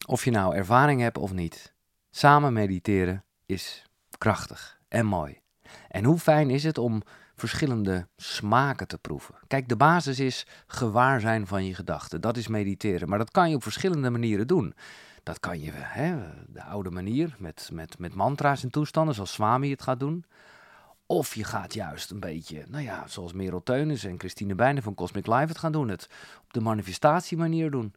Of je nou ervaring hebt of niet. Samen mediteren is krachtig en mooi. En hoe fijn is het om verschillende smaken te proeven. Kijk, de basis is gewaar zijn van je gedachten. Dat is mediteren. Maar dat kan je op verschillende manieren doen. Dat kan je, de oude manier, met mantra's en toestanden, zoals Swami het gaat doen. Of je gaat juist een beetje, zoals Merel Teunis en Christine Bijnen van Cosmic Life het gaan doen. Het op de manifestatiemanier doen.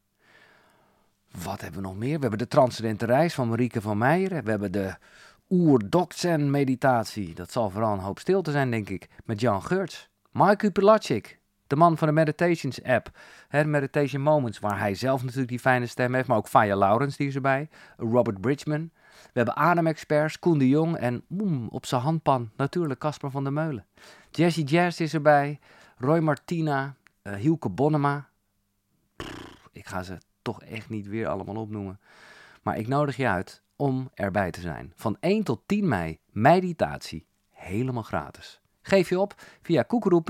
Wat hebben we nog meer? We hebben de Transcendente Reis van Marieke van Meijeren. We hebben de Oer-Dokzen meditatie. Dat zal vooral een hoop stilte zijn, denk ik. Met Jan Geurts. Mike Pilatschik, de man van de Meditations app. Meditation Moments, waar hij zelf natuurlijk die fijne stem heeft. Maar ook Faya Laurens, die is erbij. Robert Bridgman. We hebben ademexperts, Koen de Jong. En op zijn handpan natuurlijk Casper van der Meulen. Jessie Jazz is erbij. Roy Martina. Hielke Bonnema. Ik ga ze toch echt niet weer allemaal opnoemen. Maar ik nodig je uit om erbij te zijn. Van 1 tot 10 mei, meditatie. Helemaal gratis. Geef je op via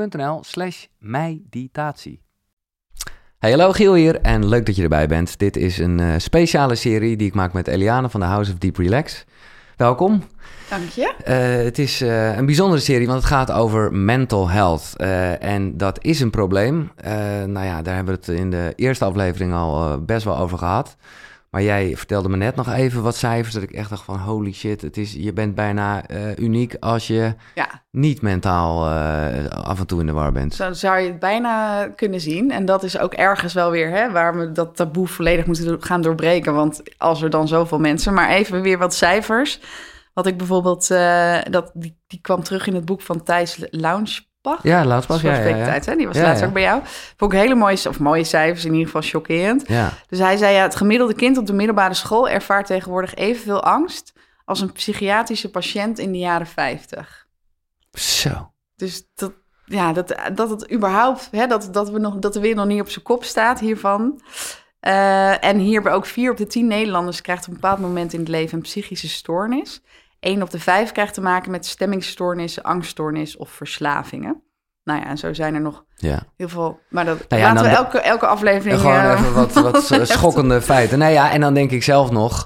koekeroe.nl/meditatie. Hey, hallo, Giel hier en leuk dat je erbij bent. Dit is een speciale serie die ik maak met Eliane van de House of Deep Relax. Welkom. Dank je. Het is een bijzondere serie, want het gaat over mental health. En dat is een probleem. Daar hebben we het in de eerste aflevering al best wel over gehad. Maar jij vertelde me net nog even wat cijfers, dat ik echt dacht van holy shit, je bent bijna uniek als je niet mentaal af en toe in de war bent. Zo zou je het bijna kunnen zien. En dat is ook ergens wel weer waar we dat taboe volledig moeten gaan doorbreken. Want als er dan zoveel mensen, maar even weer wat cijfers. Wat ik bijvoorbeeld, die kwam terug in het boek van Thijs Launsbach. Ja, Launsbach, ja. Die was laatst ook bij jou. Vond ik hele mooie cijfers, in ieder geval chockerend. Ja. Dus hij zei, het gemiddelde kind op de middelbare school ervaart tegenwoordig evenveel angst als een psychiatrische patiënt in de jaren 50. Zo. Dus dat het überhaupt, dat de wereld nog niet op zijn kop staat hiervan. En hierbij ook 4 op de 10 Nederlanders krijgt op een bepaald moment in het leven een psychische stoornis. 1 op de 5 krijgt te maken met stemmingstoornissen, angststoornis of verslavingen. Nou ja, en zo zijn er nog heel veel. Maar laten we elke aflevering... Gewoon even wat schokkende feiten. En dan denk ik zelf nog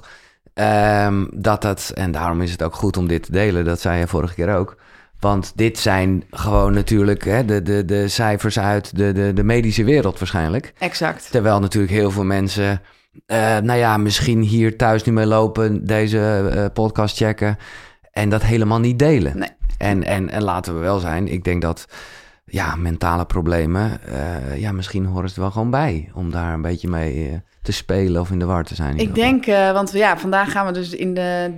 dat en daarom is het ook goed om dit te delen, dat zei je vorige keer ook. Want dit zijn gewoon natuurlijk de cijfers uit de medische wereld waarschijnlijk. Exact. Terwijl natuurlijk heel veel mensen... misschien hier thuis nu mee lopen, deze podcast checken en dat helemaal niet delen. Nee. En laten we wel zijn, ik denk dat mentale problemen, misschien horen ze er wel gewoon bij om daar een beetje mee te spelen of in de war te zijn. Ik denk, want vandaag gaan we dus in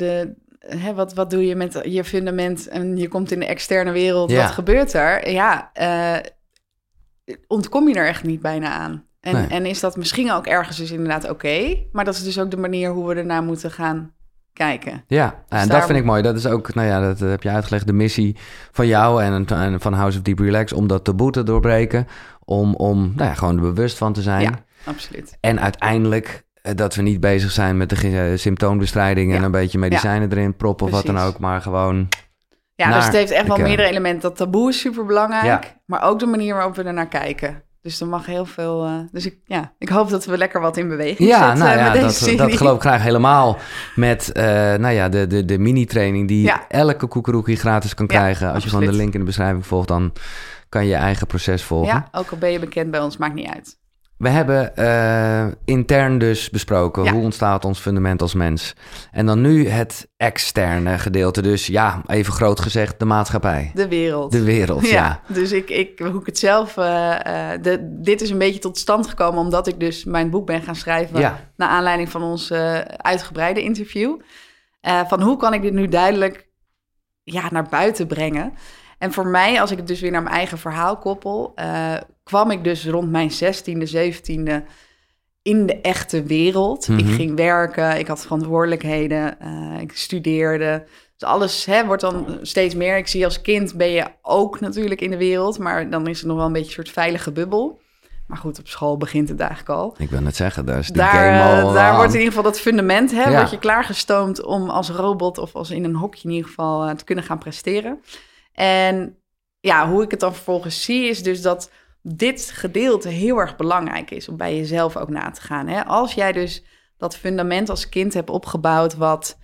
wat doe je met je fundament en je komt in de externe wereld, wat gebeurt er? Ontkom je er echt niet bijna aan. En is dat misschien ook ergens dus inderdaad oké, maar dat is dus ook de manier hoe we ernaar moeten gaan kijken. Ja, dus en dat vind ik mooi. Dat is ook, dat heb je uitgelegd, de missie van jou en van House of Deep Relax, om dat taboe te doorbreken, om gewoon er bewust van te zijn. Ja, absoluut. En uiteindelijk dat we niet bezig zijn met de symptoombestrijding en een beetje medicijnen erin proppen of wat dan ook, maar gewoon... Ja, dus het heeft echt wel meerdere elementen. Dat taboe is superbelangrijk, maar ook de manier waarop we ernaar kijken. Dus er mag heel veel... ik hoop dat we lekker wat in beweging zetten. Dat geloof ik graag helemaal. Met de mini-training die elke koekeroekie gratis kan krijgen. Als je gewoon de link in de beschrijving volgt, dan kan je je eigen proces volgen. Ja, ook al ben je bekend bij ons, maakt niet uit. We hebben intern dus besproken hoe ontstaat ons fundament als mens. En dan nu het externe gedeelte. Dus even groot gezegd, de maatschappij. De wereld. De wereld, ja. Dus hoe ik het zelf... dit is een beetje tot stand gekomen omdat ik dus mijn boek ben gaan schrijven... naar aanleiding van ons uitgebreide interview. Van hoe kan ik dit nu duidelijk naar buiten brengen? En voor mij, als ik het dus weer naar mijn eigen verhaal koppel... kwam ik dus rond mijn 16e, 17e in de echte wereld. Ik ging werken, ik had verantwoordelijkheden, ik studeerde. Dus alles wordt dan steeds meer. Ik zie als kind ben je ook natuurlijk in de wereld... maar dan is het nog wel een beetje een soort veilige bubbel. Maar goed, op school begint het eigenlijk al. Ik wil net zeggen, daar is de game al daar wordt in ieder geval dat fundament... wordt je klaargestoomd om als robot of als in een hokje in ieder geval... te kunnen gaan presteren. En hoe ik het dan vervolgens zie is dus dat... dit gedeelte heel erg belangrijk is om bij jezelf ook na te gaan. Als jij dus dat fundament als kind hebt opgebouwd wat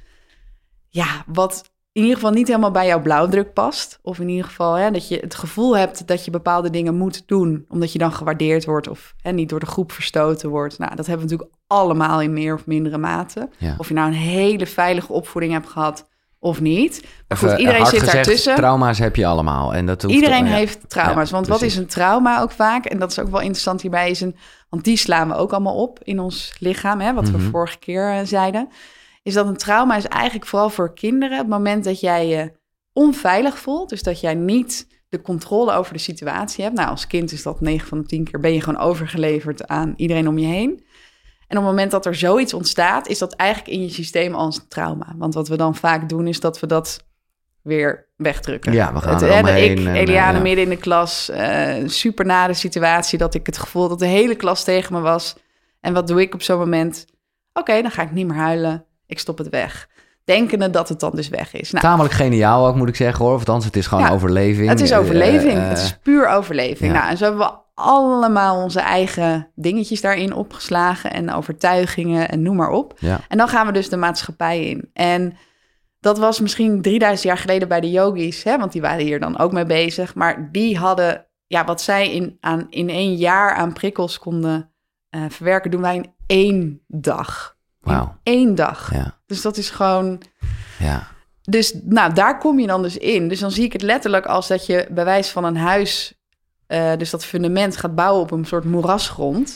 in ieder geval niet helemaal bij jouw blauwdruk past. Of in ieder geval dat je het gevoel hebt dat je bepaalde dingen moet doen, omdat je dan gewaardeerd wordt of niet door de groep verstoten wordt. Nou, dat hebben we natuurlijk allemaal in meer of mindere mate. Ja. Of je nou een hele veilige opvoeding hebt gehad of niet. Maar goed, iedereen zit daartussen. Trauma's heb je allemaal. En dat iedereen heeft trauma's. Want precies. Wat is een trauma ook vaak? En dat is ook wel interessant hierbij. Want die slaan we ook allemaal op in ons lichaam. Wat we vorige keer zeiden. Is dat een trauma is eigenlijk vooral voor kinderen. Het moment dat jij je onveilig voelt. Dus dat jij niet de controle over de situatie hebt. Nou, als kind is dat 9 van de 10 keer. Ben je gewoon overgeleverd aan iedereen om je heen. En op het moment dat er zoiets ontstaat, is dat eigenlijk in je systeem als een trauma. Want wat we dan vaak doen, is dat we dat weer wegdrukken. Ja, we gaan eromheen. Eliane midden in de klas, super nare situatie, dat ik het gevoel dat de hele klas tegen me was. En wat doe ik op zo'n moment? Oké, dan ga ik niet meer huilen. Ik stop het weg. Denkende dat het dan dus weg is. Nou, tamelijk geniaal ook, moet ik zeggen, hoor. Want het is gewoon overleving. Het is overleving. Het is puur overleving. Ja. Nou, en zo hebben we allemaal onze eigen dingetjes daarin opgeslagen en overtuigingen en noem maar op. Ja. En dan gaan we dus de maatschappij in. En dat was misschien 3000 jaar geleden bij de yogis, want die waren hier dan ook mee bezig. Maar die hadden, wat zij in 1 jaar aan prikkels konden verwerken, doen wij in 1 dag. Wauw. 1 dag. Ja. Dus dat is gewoon... Ja. Dus daar kom je dan dus in. Dus dan zie ik het letterlijk als dat je bij wijze van een huis... dus dat fundament gaat bouwen op een soort moerasgrond.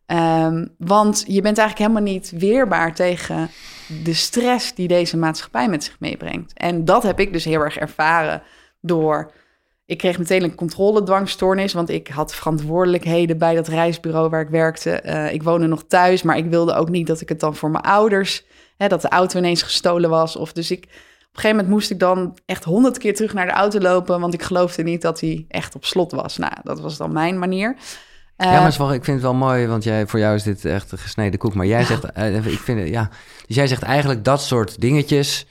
Want je bent eigenlijk helemaal niet weerbaar tegen de stress die deze maatschappij met zich meebrengt. En dat heb ik dus heel erg ervaren door... Ik kreeg meteen een controledwangstoornis, want ik had verantwoordelijkheden bij dat reisbureau waar ik werkte. Ik woonde nog thuis, maar ik wilde ook niet dat ik het dan voor mijn ouders... dat de auto ineens gestolen was. Op een gegeven moment moest ik dan echt 100 keer terug naar de auto lopen, want ik geloofde niet dat hij echt op slot was. Nou, dat was dan mijn manier. Maar ik vind het wel mooi, want voor jou is dit echt een gesneden koek. Maar jij zegt, dus jij zegt eigenlijk dat soort dingetjes.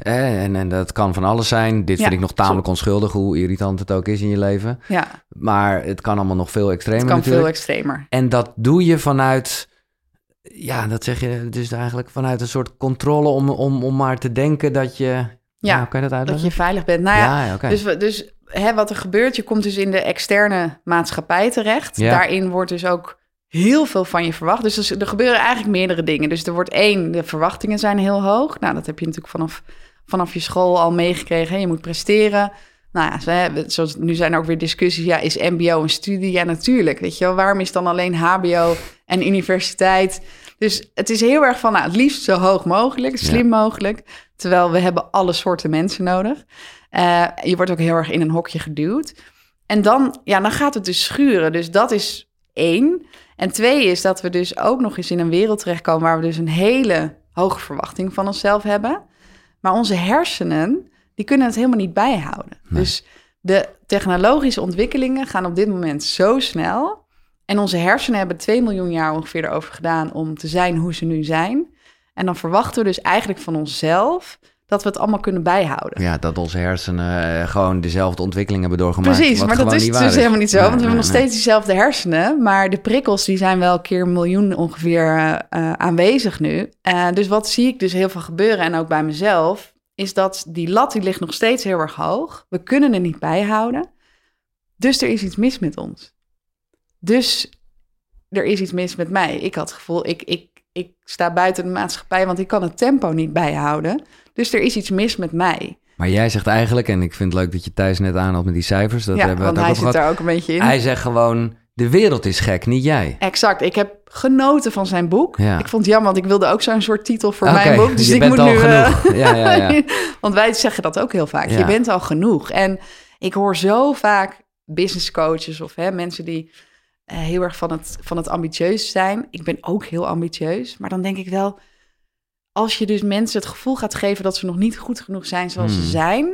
En dat kan van alles zijn. Dit vind ik nog tamelijk onschuldig, hoe irritant het ook is in je leven. Ja. Maar het kan allemaal nog veel extremer natuurlijk. Het kan natuurlijk. veel extremer. En dat doe je vanuit... Ja, dat zeg je dus eigenlijk vanuit een soort controle om maar te denken dat je... Ja, kan je dat uitleggen? Dat je veilig bent. Nou ja, okay. Dus wat er gebeurt, je komt dus in de externe maatschappij terecht. Ja. Daarin wordt dus ook heel veel van je verwacht. Dus er gebeuren eigenlijk meerdere dingen. Dus er wordt de verwachtingen zijn heel hoog. Nou, dat heb je natuurlijk vanaf je school al meegekregen. Je moet presteren. Nou ja, nu zijn er ook weer discussies. Ja, is mbo een studie? Ja, natuurlijk. Weet je wel, waarom is dan alleen hbo en universiteit? Dus het is heel erg van, het liefst zo hoog mogelijk, slim mogelijk. Terwijl we hebben alle soorten mensen nodig. Je wordt ook heel erg in een hokje geduwd. En dan gaat het dus schuren. Dus dat is 1. En 2 is dat we dus ook nog eens in een wereld terechtkomen waar we dus een hele hoge verwachting van onszelf hebben. Maar onze hersenen, die kunnen het helemaal niet bijhouden. Nee. Dus de technologische ontwikkelingen gaan op dit moment zo snel. En onze hersenen hebben 2 miljoen jaar ongeveer erover gedaan om te zijn hoe ze nu zijn. En dan verwachten we dus eigenlijk van onszelf dat we het allemaal kunnen bijhouden. Ja, dat onze hersenen gewoon dezelfde ontwikkelingen hebben doorgemaakt. Precies, maar dat is dus helemaal niet zo. Want we hebben nog steeds diezelfde hersenen. Maar de prikkels die zijn wel een keer 1 miljoen ongeveer aanwezig nu. Dus wat zie ik dus heel veel gebeuren en ook bij mezelf... is dat die lat die ligt nog steeds heel erg hoog. We kunnen er niet bijhouden. Dus er is iets mis met ons. Dus er is iets mis met mij. Ik had het gevoel, ik sta buiten de maatschappij, want ik kan het tempo niet bijhouden. Dus er is iets mis met mij. Maar jij zegt eigenlijk, en ik vind het leuk dat je Thijs net aanhaalt met die cijfers. Dat hebben we want hij zit daar ook een beetje in. Hij zegt gewoon, de wereld is gek, niet jij. Exact, ik heb genoten van zijn boek. Ja. Ik vond het jammer, want ik wilde ook zo'n soort titel voor mijn boek. Dus je ik bent moet al nu genoeg. Ja. Want wij zeggen dat ook heel vaak. Ja. Je bent al genoeg. En ik hoor zo vaak business coaches of mensen die heel erg van het ambitieus zijn. Ik ben ook heel ambitieus. Maar dan denk ik wel, als je dus mensen het gevoel gaat geven dat ze nog niet goed genoeg zijn zoals ze zijn,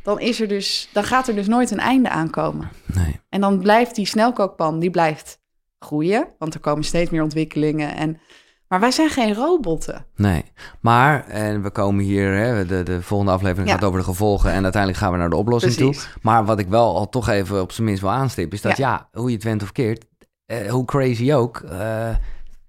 dan gaat er dus nooit een einde aankomen. Nee. En dan blijft die snelkookpan, die blijft groeien, want er komen steeds meer ontwikkelingen. Maar wij zijn geen robotten. Nee, maar en we komen hier, de volgende aflevering gaat over de gevolgen en uiteindelijk gaan we naar de oplossing toe. Maar wat ik wel al toch even op zijn minst wil aanstippen, is dat hoe je het went of keert, hoe crazy ook,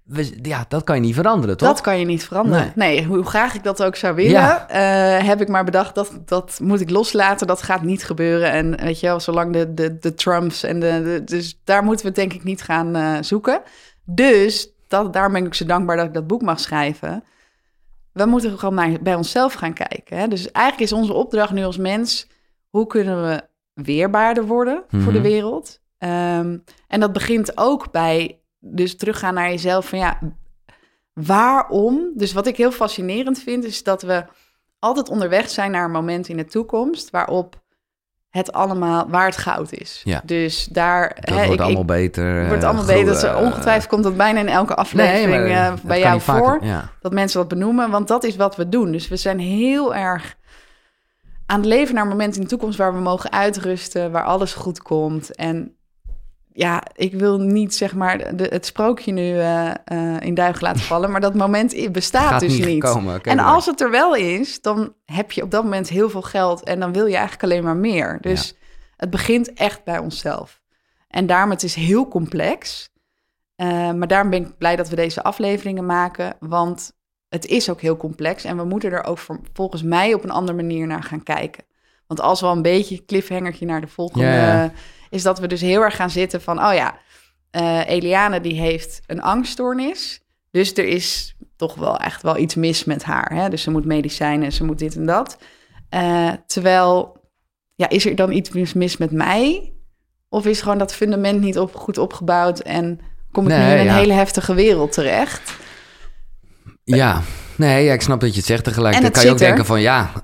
dat kan je niet veranderen, toch? Dat kan je niet veranderen. Nee, hoe graag ik dat ook zou willen, heb ik maar bedacht, dat moet ik loslaten. Dat gaat niet gebeuren. En weet je wel, zolang de Trumps en dus daar moeten we het denk ik niet gaan zoeken. Dus daarom ben ik zo dankbaar dat ik dat boek mag schrijven. We moeten gewoon bij onszelf gaan kijken. Hè? Dus eigenlijk is onze opdracht nu als mens, hoe kunnen we weerbaarder worden voor de wereld? En dat begint ook bij dus teruggaan naar jezelf van waarom? Dus wat ik heel fascinerend vind, is dat we altijd onderweg zijn naar een moment in de toekomst waarop het allemaal waar het goud is. Ja. Dus daar wordt allemaal beter. Wordt allemaal beter. Ongetwijfeld komt dat bijna in elke aflevering bij jou voor. Dat mensen dat benoemen, want dat is wat we doen. Dus we zijn heel erg aan het leven naar een moment in de toekomst waar we mogen uitrusten, waar alles goed komt. En ik wil niet zeg maar het sprookje nu in duigen laten vallen, maar dat moment bestaat dus niet. En als het er wel is, dan heb je op dat moment heel veel geld en dan wil je eigenlijk alleen maar meer. Dus het begint echt bij onszelf. En daarom, het is heel complex. Maar daarom ben ik blij dat we deze afleveringen maken, want het is ook heel complex en we moeten er ook volgens mij op een andere manier naar gaan kijken. Want als we al een beetje cliffhangertje naar de volgende... is dat we dus heel erg gaan zitten van... Eliane die heeft een angststoornis. Dus er is toch wel echt wel iets mis met haar. Hè? Dus ze moet medicijnen, ze moet dit en dat. Terwijl, is er dan iets mis met mij? Of is gewoon dat fundament niet goed opgebouwd... en kom ik nu in een hele heftige wereld terecht? Ja, ik snap dat je het zegt tegelijk. Dan kan je ook denken van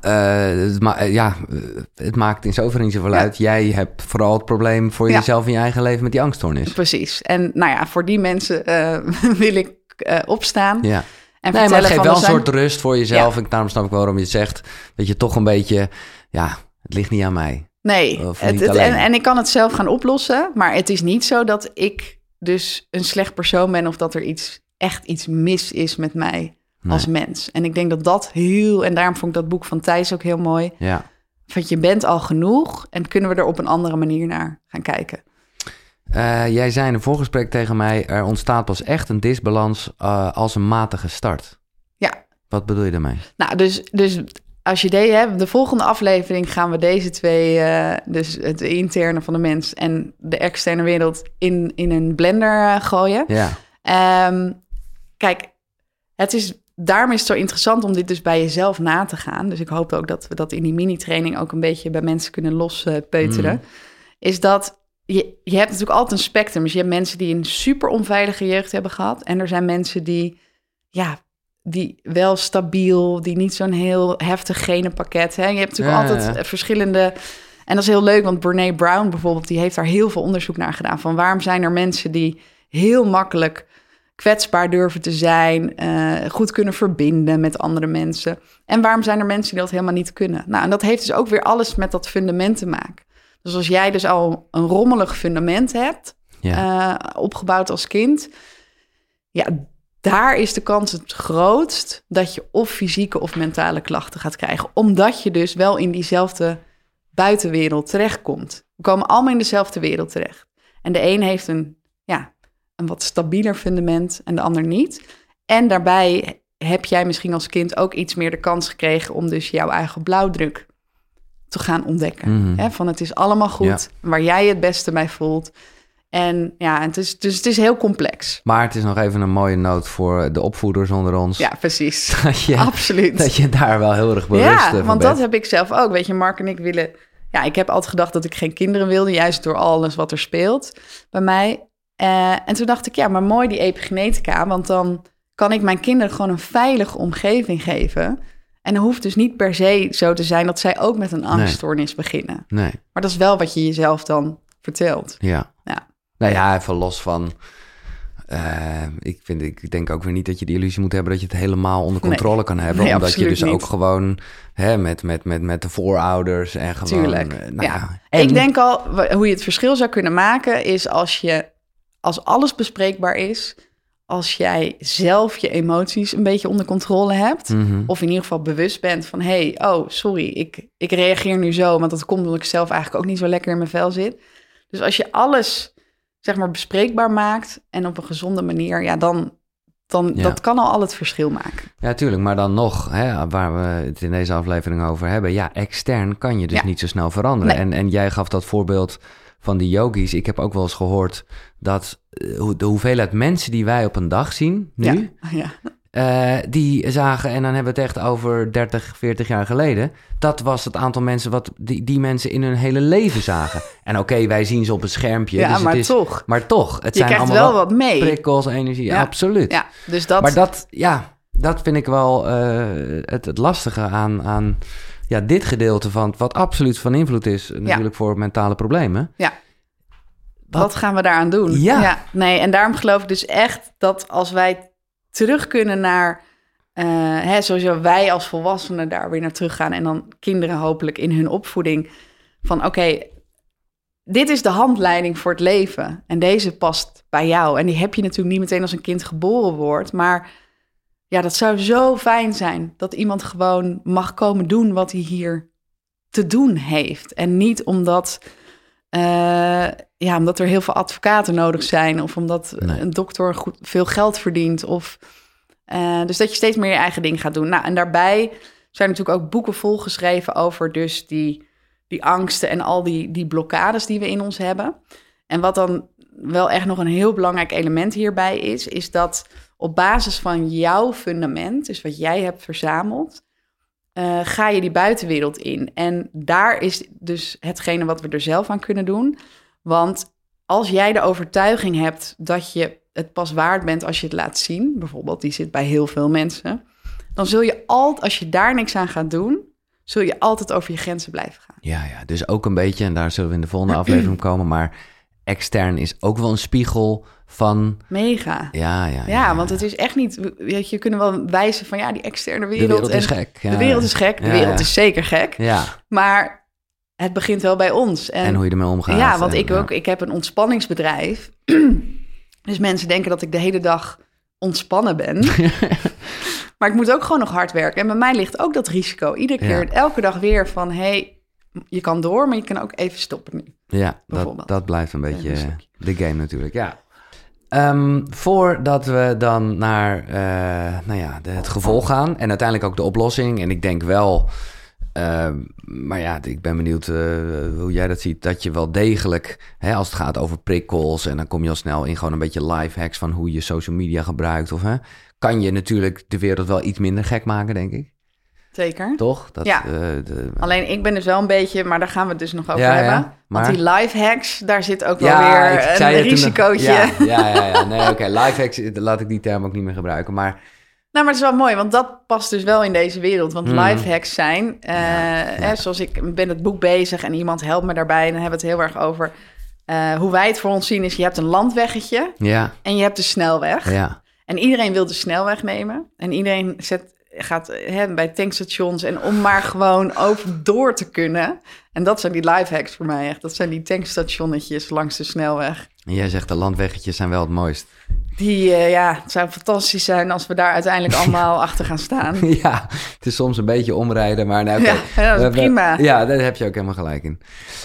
het maakt in zoverre niet zoveel uit. Jij hebt vooral het probleem voor jezelf in je eigen leven met die angststoornis. Precies. En voor die mensen wil ik opstaan. Ja. En maar het geeft wel een soort rust voor jezelf. En daarom snap ik wel waarom je het zegt. Dat je toch een beetje, het ligt niet aan mij. Nee, en ik kan het zelf gaan oplossen. Maar het is niet zo dat ik dus een slecht persoon ben of dat er echt iets mis is met mij als mens. En ik denk dat en daarom vond ik dat boek van Thijs ook heel mooi. Ja. Want je bent al genoeg en kunnen we er op een andere manier naar gaan kijken. Jij zei in een voorgesprek tegen mij, er ontstaat pas echt een disbalans als een matige start. Ja. Wat bedoel je daarmee? Nou, dus als je de volgende aflevering gaan we deze twee, dus het interne van de mens en de externe wereld in een blender gooien. Ja. Kijk, daarom is het zo interessant om dit dus bij jezelf na te gaan. Dus ik hoop ook dat we dat in die mini-training ook een beetje bij mensen kunnen lospeuteren. Is dat je hebt natuurlijk altijd een spectrum. Dus je hebt mensen die een super onveilige jeugd hebben gehad. En er zijn mensen die wel stabiel, die niet zo'n heel heftig genenpakket. Hè? Je hebt natuurlijk altijd verschillende... En dat is heel leuk, want Brené Brown bijvoorbeeld, die heeft daar heel veel onderzoek naar gedaan. Van waarom zijn er mensen die heel makkelijk kwetsbaar durven te zijn, goed kunnen verbinden met andere mensen. En waarom zijn er mensen die dat helemaal niet kunnen? Nou, en dat heeft dus ook weer alles met dat fundament te maken. Dus als jij dus al een rommelig fundament hebt, opgebouwd als kind, daar is de kans het grootst dat je of fysieke of mentale klachten gaat krijgen. Omdat je dus wel in diezelfde buitenwereld terechtkomt. We komen allemaal in dezelfde wereld terecht. En de een heeft een wat stabieler fundament en de ander niet. En daarbij heb jij misschien als kind ook iets meer de kans gekregen om dus jouw eigen blauwdruk te gaan ontdekken. Mm-hmm. Hè? Van het is allemaal goed, waar jij je het beste bij voelt. En het is heel complex. Maar het is nog even een mooie noot voor de opvoeders onder ons. Ja, precies. Absoluut. Dat je daar wel heel erg bewust van bent. Ja, want dat heb ik zelf ook. Weet je, Mark en ik willen... Ja, ik heb altijd gedacht dat ik geen kinderen wilde, juist door alles wat er speelt bij mij. En toen dacht ik, maar mooi die epigenetica, want dan kan ik mijn kinderen gewoon een veilige omgeving geven. En dan hoeft dus niet per se zo te zijn dat zij ook met een angststoornis beginnen. Nee. Maar dat is wel wat je jezelf dan vertelt. Ja. Nou ja, even los van... Ik denk ook weer niet dat je de illusie moet hebben dat je het helemaal onder controle kan hebben. Nee, omdat je dus niet. Ook gewoon met de voorouders en gewoon... Tuurlijk, En... Ik denk al, hoe je het verschil zou kunnen maken is als alles bespreekbaar is, als jij zelf je emoties een beetje onder controle hebt, of in ieder geval bewust bent van, sorry, ik reageer nu zo, want dat komt omdat ik zelf eigenlijk ook niet zo lekker in mijn vel zit. Dus als je alles, zeg maar, bespreekbaar maakt en op een gezonde manier, dan dat kan al het verschil maken. Ja, tuurlijk. Maar dan nog, waar we het in deze aflevering over hebben. Ja, extern kan je dus niet zo snel veranderen. Nee. En jij gaf dat voorbeeld van die yogis. Ik heb ook wel eens gehoord dat de hoeveelheid mensen die wij op een dag zien nu... die zagen, en dan hebben we het echt over 30, 40 jaar geleden... dat was het aantal mensen wat die mensen in hun hele leven zagen. En oké, wij zien ze op een schermpje. Ja, dus maar het is, toch. Maar toch. Het je zijn krijgt allemaal wel wat mee. Prikkels, energie, absoluut. Ja, dus dat... Maar dat vind ik wel het lastige aan dit gedeelte van... wat absoluut van invloed is natuurlijk voor mentale problemen. Ja. Wat gaan we daaraan doen? Ja. Nee, en daarom geloof ik dus echt dat als wij terug kunnen naar... sowieso wij als volwassenen daar weer naar teruggaan... en dan kinderen hopelijk in hun opvoeding... van oké, dit is de handleiding voor het leven... en deze past bij jou. En die heb je natuurlijk niet meteen als een kind geboren wordt... maar ja, dat zou zo fijn zijn... dat iemand gewoon mag komen doen wat hij hier te doen heeft. En niet omdat... omdat er heel veel advocaten nodig zijn... of omdat een dokter veel geld verdient... of dus dat je steeds meer je eigen ding gaat doen. Nou, en daarbij zijn natuurlijk ook boeken volgeschreven... over dus die angsten en al die blokkades die we in ons hebben. En wat dan wel echt nog een heel belangrijk element hierbij is dat op basis van jouw fundament... dus wat jij hebt verzameld... ga je die buitenwereld in. En daar is dus hetgene wat we er zelf aan kunnen doen. Want als jij de overtuiging hebt dat je het pas waard bent als je het laat zien... bijvoorbeeld, die zit bij heel veel mensen... dan zul je altijd, als je daar niks aan gaat doen... zul je altijd over je grenzen blijven gaan. Ja, dus ook een beetje, en daar zullen we in de volgende aflevering komen... maar extern is ook wel een spiegel van... Mega. Ja, want het is echt niet... Weet je, kunnen wel wijzen van die externe wereld... De wereld is gek. Ja. De wereld is gek, de wereld is zeker gek. Ja. Maar het begint wel bij ons. En hoe je ermee omgaat. Ja, want ik heb een ontspanningsbedrijf... Dus mensen denken dat ik de hele dag ontspannen ben. Maar ik moet ook gewoon nog hard werken. En bij mij ligt ook dat risico. Iedere keer, elke dag weer van... je kan door, maar je kan ook even stoppen nu. Ja, dat blijft een beetje de game natuurlijk, ja. Voordat we dan naar het gevolg gaan... en uiteindelijk ook de oplossing... en ik denk wel... ik ben benieuwd hoe jij dat ziet... dat je wel degelijk, als het gaat over prikkels... en dan kom je al snel in gewoon een beetje life hacks... van hoe je social media gebruikt. Kan je natuurlijk de wereld wel iets minder gek maken, denk ik. Zeker. Toch? Alleen ik ben dus wel een beetje... maar daar gaan we het dus nog over hebben. Maar... Want die life hacks, daar zit ook wel weer een risicootje. Nee, oké. Life hacks, laat ik die term ook niet meer gebruiken, maar... Nou, maar het is wel mooi, want dat past dus wel in deze wereld. Want life hacks zijn, zoals ik ben het boek bezig en iemand helpt me daarbij... en dan hebben we het heel erg over hoe wij het voor ons zien is... je hebt een landweggetje en je hebt de snelweg. Ja. En iedereen wil de snelweg nemen. En iedereen gaat bij tankstations en om maar gewoon over door te kunnen. En dat zijn die life hacks voor mij echt. Dat zijn die tankstationnetjes langs de snelweg. En jij zegt de landweggetjes zijn wel het mooist. Het zou fantastisch zijn als we daar uiteindelijk allemaal achter gaan staan. Ja, het is soms een beetje omrijden, maar nou, dat is prima. Ja, daar heb je ook helemaal gelijk in.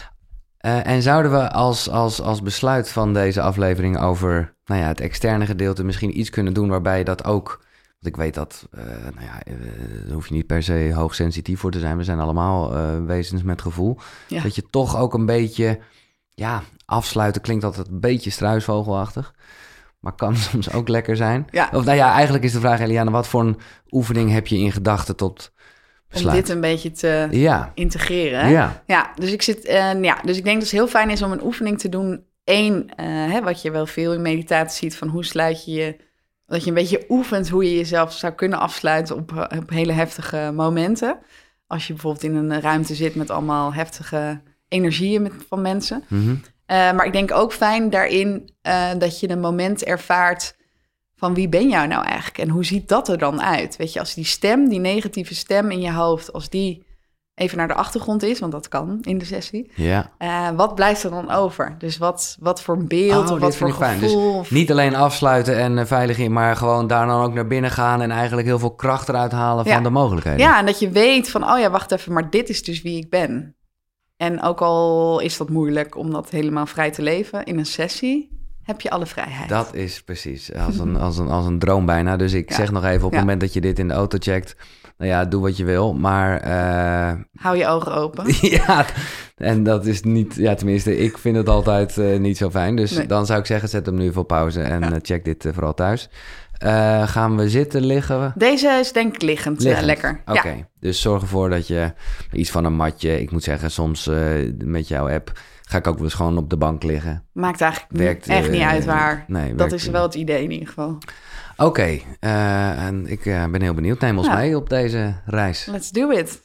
En zouden we als besluit van deze aflevering over het externe gedeelte misschien iets kunnen doen waarbij je dat ook... Want ik weet dat, daar hoef je niet per se hoogsensitief voor te zijn. We zijn allemaal wezens met gevoel. Ja. Dat je toch ook een beetje, afsluiten klinkt altijd een beetje struisvogelachtig. Maar kan soms ook lekker zijn. Ja. Of eigenlijk is de vraag, Eliane, wat voor een oefening heb je in gedachten tot besluit? Om dit een beetje te integreren. Hè? Ja, dus ik dus ik denk dat het heel fijn is om een oefening te doen. Wat je wel veel in meditatie ziet, van hoe sluit je dat je een beetje oefent hoe je jezelf zou kunnen afsluiten op hele heftige momenten. Als je bijvoorbeeld in een ruimte zit met allemaal heftige energieën van mensen. Mm-hmm. Maar ik denk ook fijn daarin dat je een moment ervaart van wie ben jij nou eigenlijk? En hoe ziet dat er dan uit? Weet je, als die stem, die negatieve stem in je hoofd, als die even naar de achtergrond is, want dat kan in de sessie. Ja. Wat blijft er dan over? Dus wat voor beeld of wat voor gevoel? Dus niet alleen afsluiten en veilig in, maar gewoon daar dan ook naar binnen gaan en eigenlijk heel veel kracht eruit halen van de mogelijkheden. Ja, en dat je weet van, wacht even, maar dit is dus wie ik ben. En ook al is dat moeilijk om dat helemaal vrij te leven in een sessie, heb je alle vrijheid. Dat is precies als een droom bijna. Dus ik zeg nog even, op het moment dat je dit in de auto checkt... Nou ja, doe wat je wil, maar... Hou je ogen open. Ja, en dat is niet... Ja, tenminste, ik vind het altijd niet zo fijn. Dus dan zou ik zeggen, zet hem nu even op pauze en check dit vooral thuis. Gaan we zitten, liggen? Deze is denk ik liggend. Lekker. Oké, dus zorg ervoor dat je iets van een matje... Ik moet zeggen, soms met jouw app... ga ik ook wel eens gewoon op de bank liggen. Maakt eigenlijk echt niet uit waar. Nee, dat is wel het idee in ieder geval. Oké, en ik ben heel benieuwd. Neem ons mee op deze reis. Let's do it.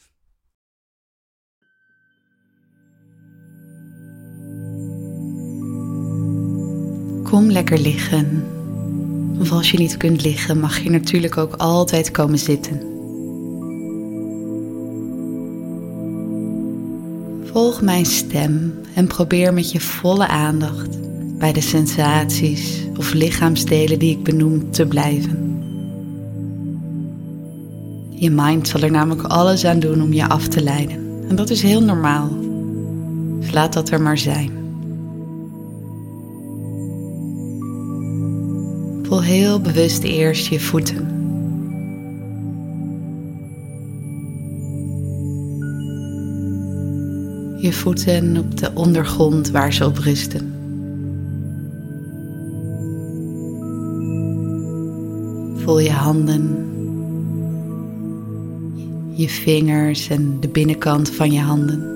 Kom lekker liggen. Of als je niet kunt liggen, mag je natuurlijk ook altijd komen zitten. Volg mijn stem en probeer met je volle aandacht bij de sensaties of lichaamsdelen die ik benoem te blijven. Je mind zal er namelijk alles aan doen om je af te leiden. En dat is heel normaal. Dus laat dat er maar zijn. Voel heel bewust eerst je voeten. Je voeten op de ondergrond waar ze op rusten. Voel je handen, je vingers en de binnenkant van je handen.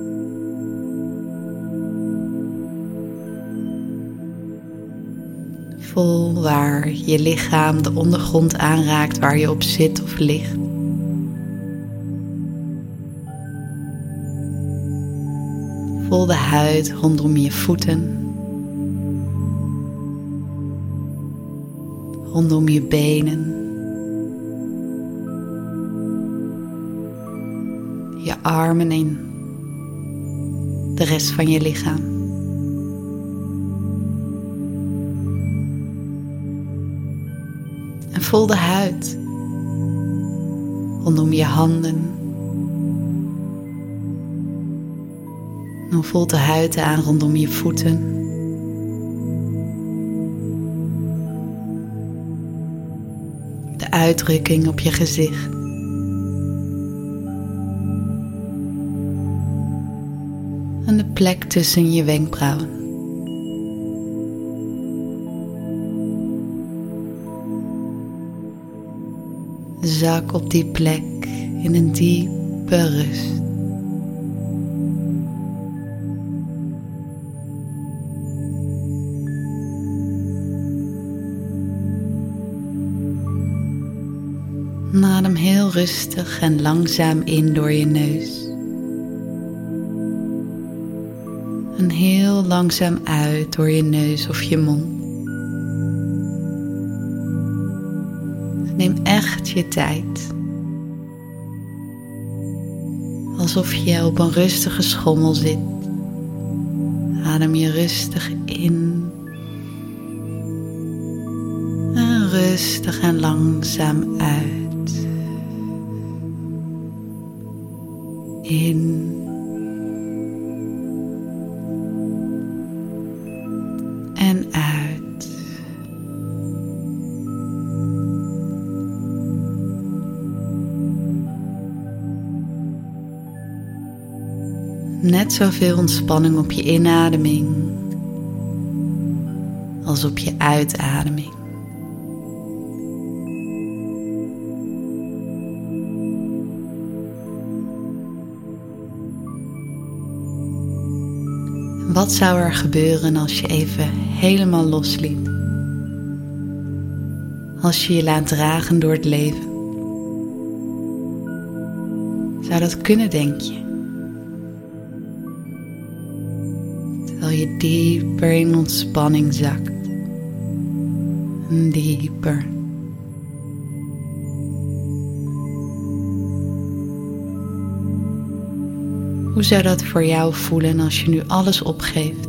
Voel waar je lichaam de ondergrond aanraakt waar je op zit of ligt. Voel de huid rondom je voeten. Rondom je benen. Je armen en de rest van je lichaam. En voel de huid rondom je handen. En voel de huid aan rondom je voeten. De uitdrukking op je gezicht. En de plek tussen je wenkbrauwen. Zak op die plek in een diepe rust. Adem heel rustig en langzaam in door je neus. En heel langzaam uit door je neus of je mond. Neem echt je tijd. Alsof je op een rustige schommel zit. Adem je rustig in. En rustig en langzaam uit. In. En uit. Net zoveel ontspanning op je inademing als op je uitademing. Wat zou er gebeuren als je even helemaal losliet? Als je je laat dragen door het leven? Zou dat kunnen, denk je? Terwijl je dieper in ontspanning zakt. En dieper. Hoe zou dat voor jou voelen als je nu alles opgeeft?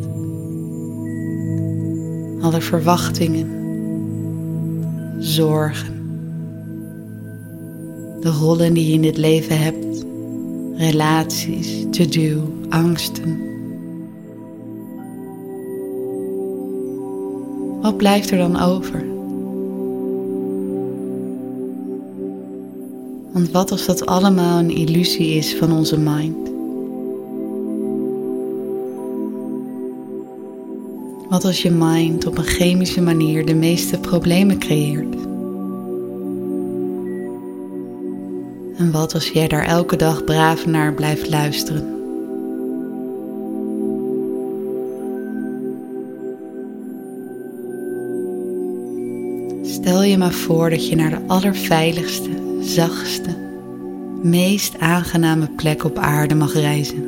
Alle verwachtingen, zorgen, de rollen die je in dit leven hebt, relaties, to-do, angsten. Wat blijft er dan over? Want wat als dat allemaal een illusie is van onze mind? Wat als je mind op een chemische manier de meeste problemen creëert? En wat als jij daar elke dag braaf naar blijft luisteren? Stel je maar voor dat je naar de allerveiligste, zachtste, meest aangename plek op aarde mag reizen.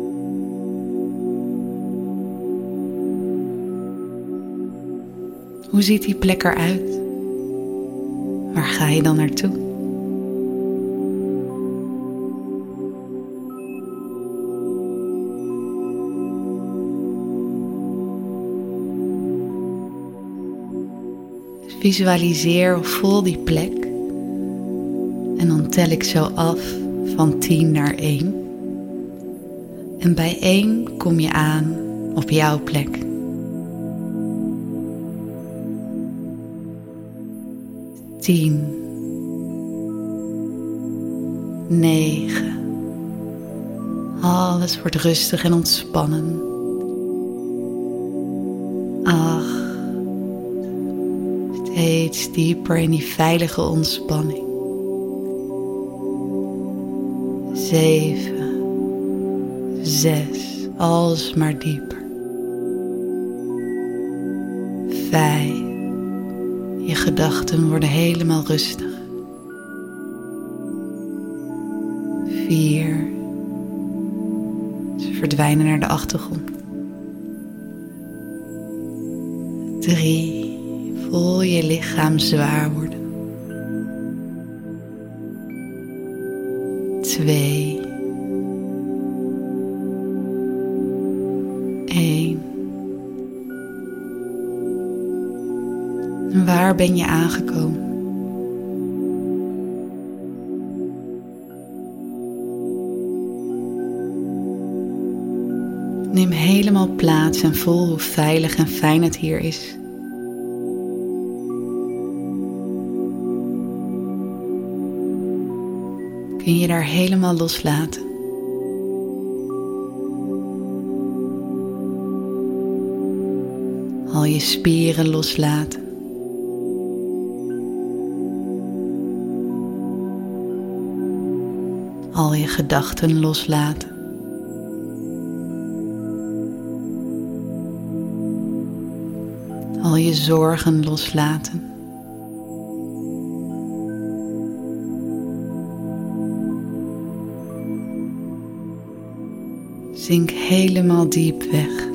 Hoe ziet die plek eruit? Waar ga je dan naartoe? Visualiseer of voel die plek. En dan tel ik zo af van 10 naar 1. En bij 1 kom je aan op jouw plek. 10, 9. Alles wordt rustig en ontspannen. 8. Steeds dieper in die veilige ontspanning. 7, 6, alsmaar dieper. 5, je gedachten worden helemaal rustig. 4, ze verdwijnen naar de achtergrond. 3, voel je lichaam zwaar worden. 2, 1. Waar ben je aangekomen? Neem helemaal plaats en voel hoe veilig en fijn het hier is. Kun je daar helemaal loslaten. Al je spieren loslaten. Al je gedachten loslaten. Al je zorgen loslaten. Zink helemaal diep weg.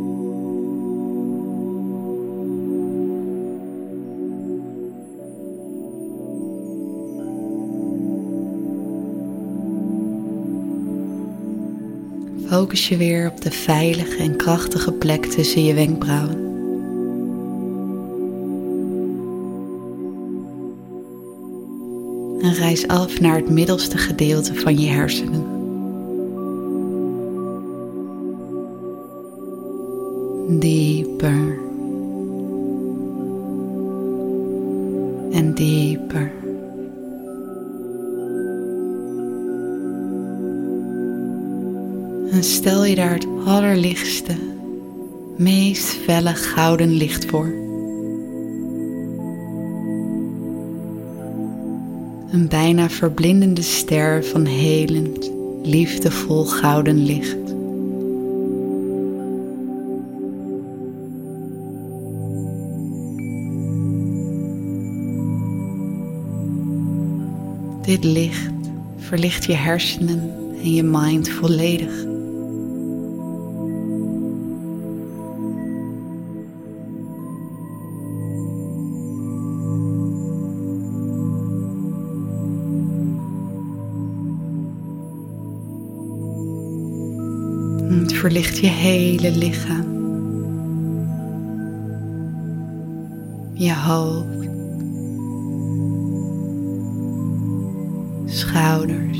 Focus je weer op de veilige en krachtige plek tussen je wenkbrauwen. En reis af naar het middelste gedeelte van je hersenen. Dieper. En dieper. En stel je daar het allerlichtste, meest felle gouden licht voor. Een bijna verblindende ster van helend, liefdevol gouden licht. Dit licht verlicht je hersenen en je mind volledig. Het verlicht je hele lichaam. Je hoofd. Schouders.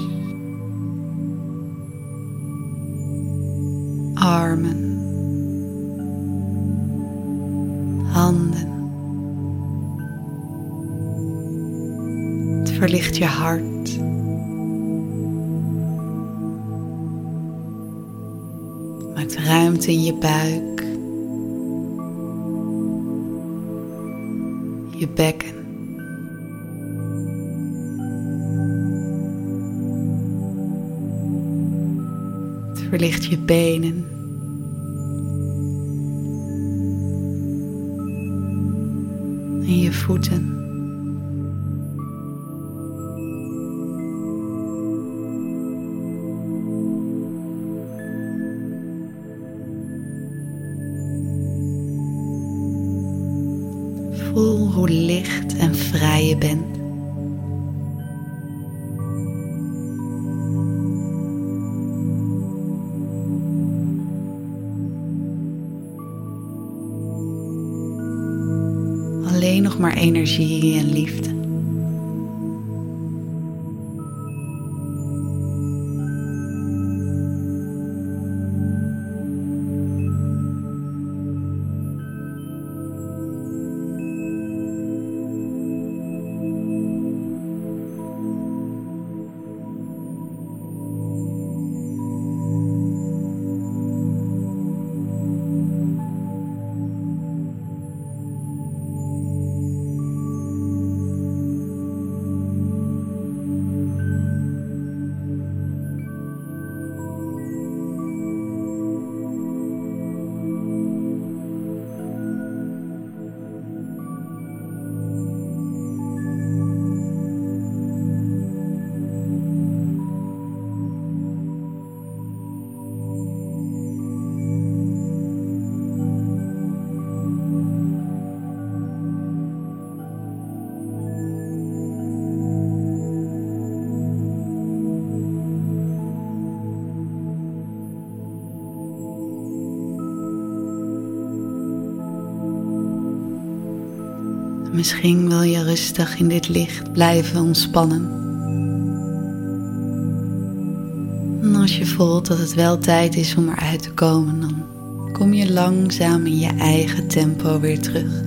Armen. Handen. verlicht je hart. Maakt ruimte in je buik. Je bekken. Het verlicht je benen. En je voeten. Voel hoe licht en vrij je bent. Alleen nog maar energie en liefde. Misschien wil je rustig in dit licht blijven ontspannen. En als je voelt dat het wel tijd is om eruit te komen, dan kom je langzaam in je eigen tempo weer terug.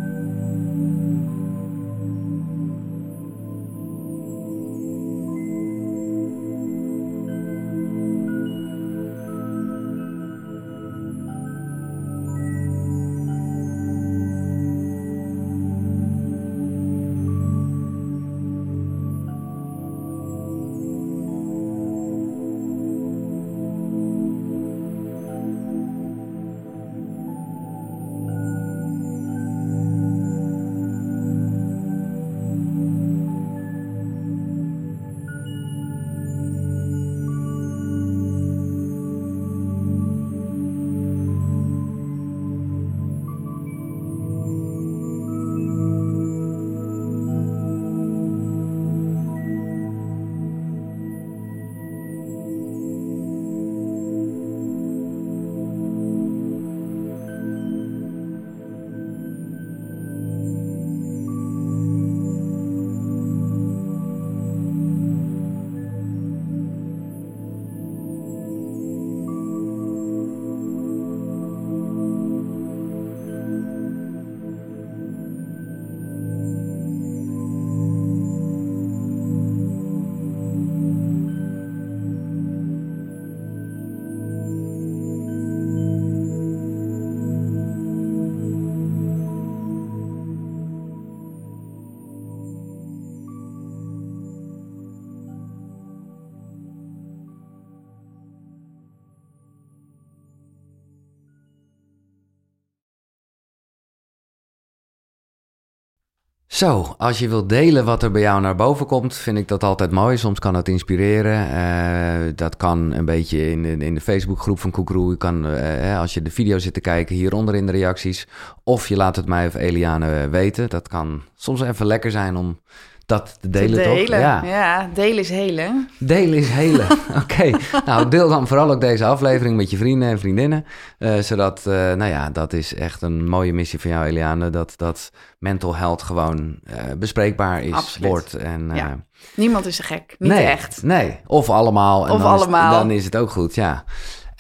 Zo, als je wilt delen wat er bij jou naar boven komt, vind ik dat altijd mooi. Soms kan het inspireren. Dat kan een beetje in de Facebookgroep van Koekeroe. Je kan, als je de video zit te kijken, hieronder in de reacties. Of je laat het mij of Eliane weten. Dat kan soms even lekker zijn om dat te delen, toch? Ja, delen is helen. Delen is helen, oké. Nou, deel dan vooral ook deze aflevering met je vrienden en vriendinnen. Zodat, dat is echt een mooie missie van jou, Eliane. Dat mental health gewoon bespreekbaar is, Absoluut. wordt. En, Niemand is te gek, niet echt. Nee, of allemaal. En of dan allemaal. Dan is het ook goed, ja.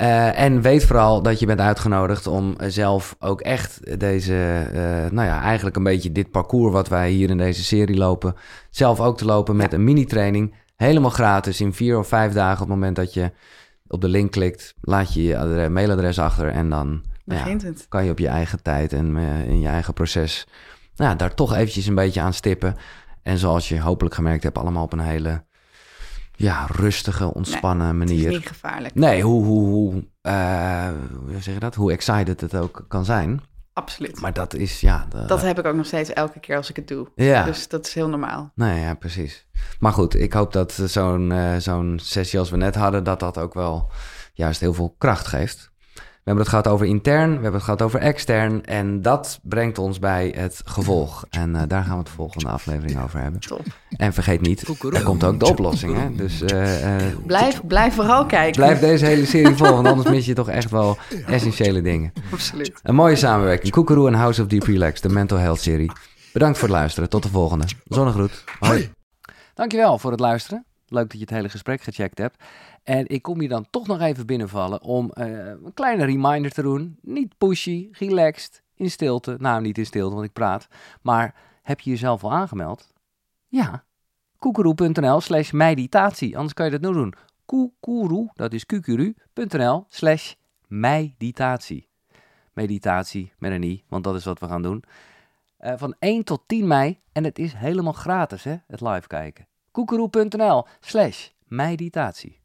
En weet vooral dat je bent uitgenodigd om zelf ook echt deze, eigenlijk een beetje dit parcours wat wij hier in deze serie lopen, zelf ook te lopen met een mini-training. Helemaal gratis in 4 of 5 dagen. Op het moment dat je op de link klikt, laat je je mailadres achter en dan kan je op je eigen tijd en in je eigen proces daar toch eventjes een beetje aan stippen. En zoals je hopelijk gemerkt hebt, allemaal op een hele rustige, ontspannen manier. Het is niet gevaarlijk. Nee, hoe zeg je dat? Hoe excited het ook kan zijn. Absoluut. Maar dat is, dat heb ik ook nog steeds elke keer als ik het doe. Ja. Dus dat is heel normaal. Nee, ja, precies. Maar goed, ik hoop dat zo'n sessie als we net hadden, dat ook wel juist heel veel kracht geeft. We hebben het gehad over intern, we hebben het gehad over extern. En dat brengt ons bij het gevolg. En daar gaan we het de volgende aflevering over hebben. Top. En vergeet niet, er komt ook de oplossing. Hè? Dus, blijf vooral kijken. Blijf deze hele serie vol, want anders mis je toch echt wel essentiële dingen. Absoluut. Een mooie samenwerking. Koekeroe en House of Deep Relax, de Mental Health serie. Bedankt voor het luisteren. Tot de volgende. Zonnegroet. Hoi. Dankjewel voor het luisteren. Leuk dat je het hele gesprek gecheckt hebt. En ik kom je dan toch nog even binnenvallen om een kleine reminder te doen. Niet pushy, relaxed, in stilte. Nou, niet in stilte, want ik praat. Maar heb je jezelf al aangemeld? Ja. Koekeroe.nl/meditatie. Anders kan je dat nu doen. Koekeroe, dat is qqru.nl/meditatie. Meditatie met een i, want dat is wat we gaan doen. Van 1 tot 10 mei. En het is helemaal gratis, hè, het live kijken. Koekeroe.nl/meditatie.